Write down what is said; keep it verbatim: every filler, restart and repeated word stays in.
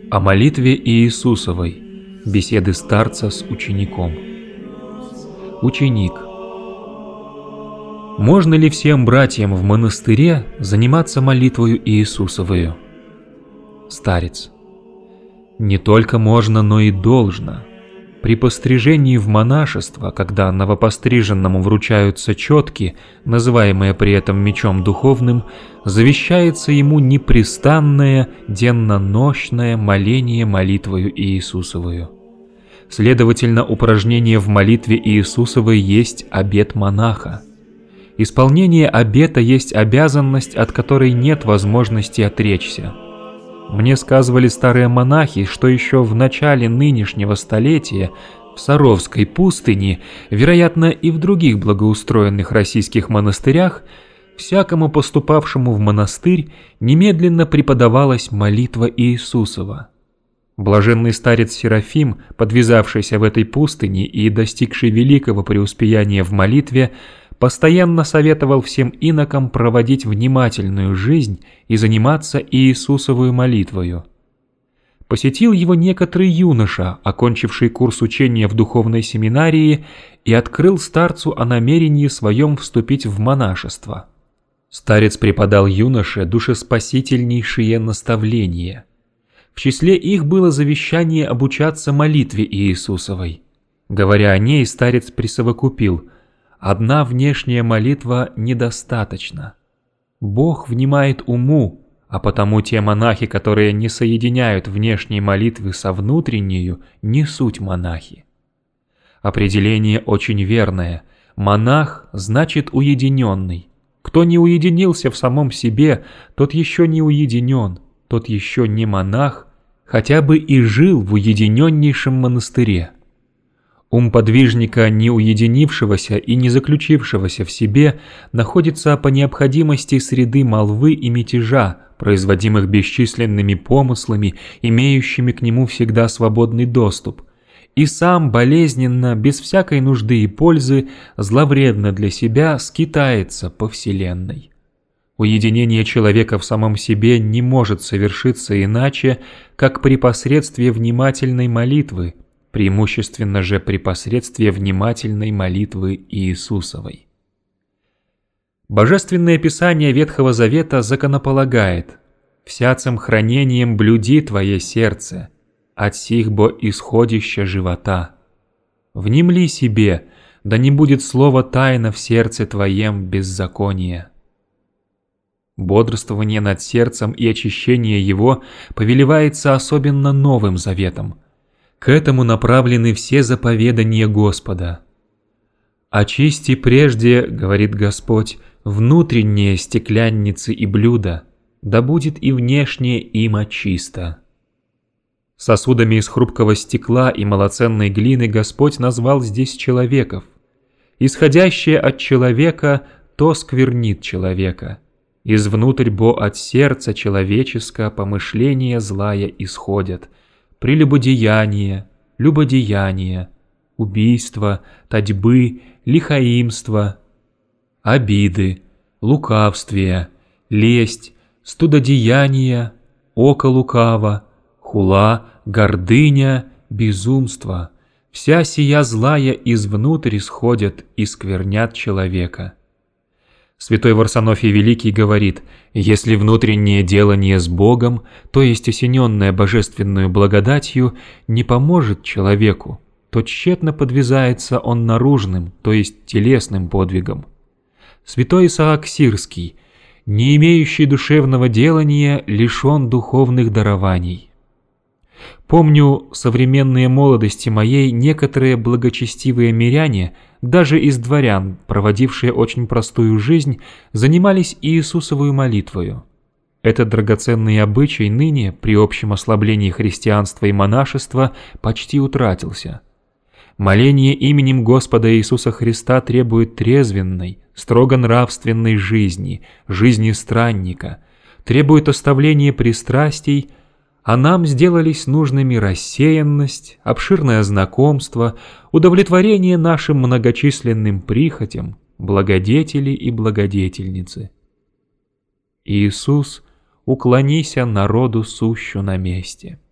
О молитве Иисусовой. Беседы старца с учеником. Ученик. Можно ли всем братьям в монастыре заниматься молитвою Иисусовою? Старец. Не только можно, но и должно. При пострижении в монашество, когда новопостриженному вручаются четки, называемые при этом мечом духовным, завещается ему непрестанное, денно-нощное моление молитвою Иисусовою. Следовательно, упражнение в молитве Иисусовой есть обет монаха. Исполнение обета есть обязанность, от которой нет возможности отречься. Мне сказывали старые монахи, что еще в начале нынешнего столетия в Саровской пустыне, вероятно, и в других благоустроенных российских монастырях, всякому поступавшему в монастырь немедленно преподавалась молитва Иисусова. Блаженный старец Серафим, подвязавшийся в этой пустыне и достигший великого преуспеяния в молитве, постоянно советовал всем инокам проводить внимательную жизнь и заниматься Иисусовою молитвою. Посетил его некоторый юноша, окончивший курс учения в духовной семинарии, и открыл старцу о намерении своем вступить в монашество. Старец преподал юноше душеспасительнейшие наставления. В числе их было завещание обучаться молитве Иисусовой. Говоря о ней, старец присовокупил: «Одна внешняя молитва недостаточна. Бог внимает уму, а потому те монахи, которые не соединяют внешней молитвы со внутреннею, не суть монахи». Определение очень верное. Монах значит уединенный. Кто не уединился в самом себе, тот еще не уединен, тот еще не монах, хотя бы и жил в уединеннейшем монастыре. Ум подвижника, не уединившегося и не заключившегося в себе, находится по необходимости среды молвы и мятежа, производимых бесчисленными помыслами, имеющими к нему всегда свободный доступ, и сам болезненно, без всякой нужды и пользы, зловредно для себя скитается по вселенной. Уединение человека в самом себе не может совершиться иначе, как при посредстве внимательной молитвы, преимущественно же при посредстве внимательной молитвы Иисусовой. Божественное Писание Ветхого Завета законополагает: «Всяцем хранением блюди твое сердце, от сих бо исходища живота. Внемли себе, да не будет слова тайна в сердце твоем беззакония». Бодрствование над сердцем и очищение его повелевается особенно Новым Заветом. К этому направлены все заповедания Господа. «Очисти прежде, — говорит Господь, — внутренние стеклянницы и блюда, да будет и внешнее им чисто». Сосудами из хрупкого стекла и малоценной глины Господь назвал здесь человеков. Исходящее от человека, то сквернит человека. Извнутрь бо от сердца человеческого помышления злая исходят: прелюбодеяние, любодеяние, убийство, татьбы, лихаимство, обиды, лукавствие, лесть, студодеяние, око лукаво, хула, гордыня, безумство. Вся сия злая извнутрь исходят и сквернят человека. Святой Варсонофий Великий говорит: если внутреннее делание с Богом, то есть осененное божественную благодатью, не поможет человеку, то тщетно подвязается он наружным, то есть телесным подвигом. Святой Исаак Сирский: не имеющий душевного делания лишен духовных дарований. Помню современные молодости моей некоторые благочестивые миряне, даже из дворян, проводившие очень простую жизнь, занимались Иисусовою молитвою. Этот драгоценный обычай ныне, при общем ослаблении христианства и монашества, почти утратился. Моление именем Господа Иисуса Христа требует трезвенной, строго нравственной жизни, жизни странника, требует оставления пристрастий, а нам сделались нужными рассеянность, обширное знакомство, удовлетворение нашим многочисленным прихотям, благодетели и благодетельницы. Иисус, уклонися народу сущу на месте.